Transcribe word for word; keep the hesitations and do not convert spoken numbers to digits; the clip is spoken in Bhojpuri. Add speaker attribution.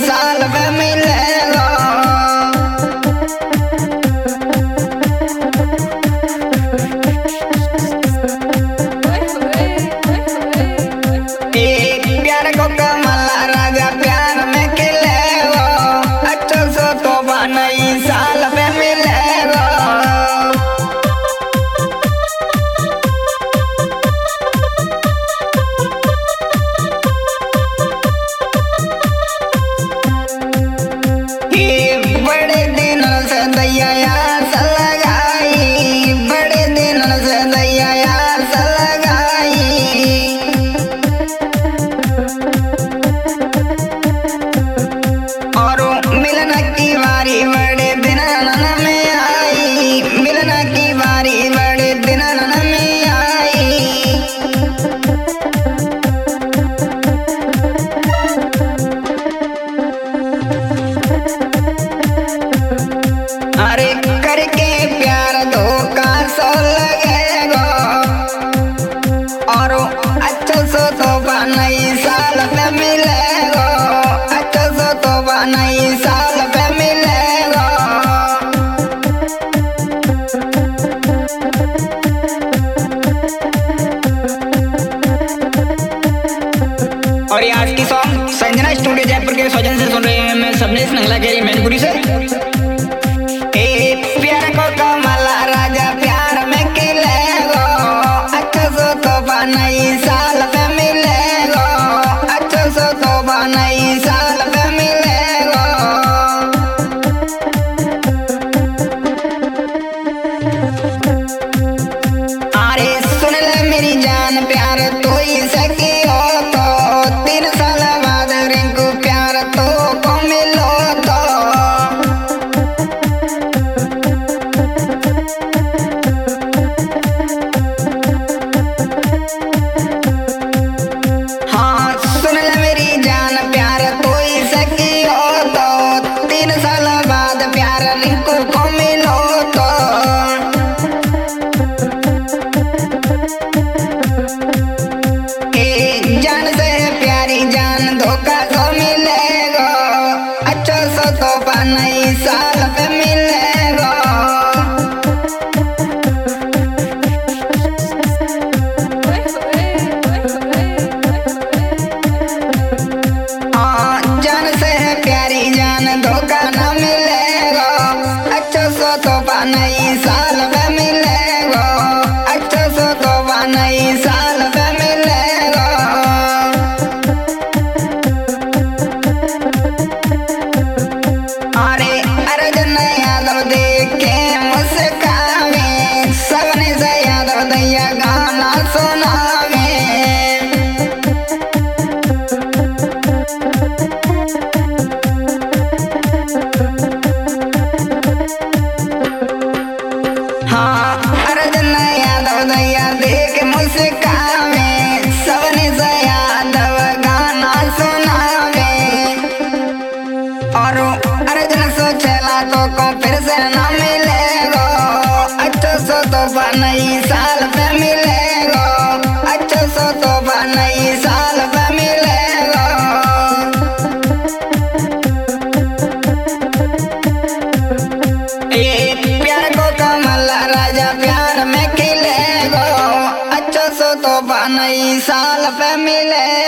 Speaker 1: साल पे मिलेगा। एक प्यार को कमला राजा प्यार में खिलेगा। अच्छा सो तो नई साल पे मिलेगा। बड़े दिनों से दैया आस लगाई, बड़े दिनों से दैया आस लगाई। और मिलना की बारी बड़े दिनों में आई, मिलना की बारी बड़े दिनों में आई। अरे करके प्यार धोखा सो लगेगा। और अच्छा सो तो नई साल पे मिलेगा। अच्छा सो तो नई साल पे मिलेगा। और ये आज की सॉन्ग संजना स्टूडियो जयपुर के सौजन से सुन रहे हैं। मैं सबनेश नंगला के मैनपुरी से। प्यार को कमला राजा प्यार में खिलेगा। अच्छा सो तो नई साल पे मिलेगा। अच्छा सो तो नई साल पे मिलेगा। अरे सुन ले मेरी जान प्यार तो ही सकी हो तो तीन साल बाद रिंकू प्यार तो को मिलो तो। हाँ सुन ले मेरी जान प्यार तो ही सकी हो तो तीन साल बाद प्यार रिंकू को मिलो तो। ए जान से प्यारी जान धोखा तो मिलेगा। अच्छा सो तो नई साल पे मिलेगा। हाँ जान से प्यारी जान धोखा न मिलेगा। अच्छा सो तो नई साल पे मिलेगा। अच्छा सो तो नई साल पे मिलेगा। अरे अर्जुन यादव देख के मुस्कावे, सबने से यादव दैया गाना सुनावे। हाँ अर्जुन यादव दैया देख मुस्कावे, सबने से यादव गाना सुनावे। और अर्जुन सोचला तो को फिर से न मिलेगा। अच्छा सो तो नई साल पे मिलेगा। अच्छा सो तो नई साल पे मिलेगा। ए प्यार को कमला राजा प्यार में खिलेगा। अच्छा सो तो नई साल पे मिले।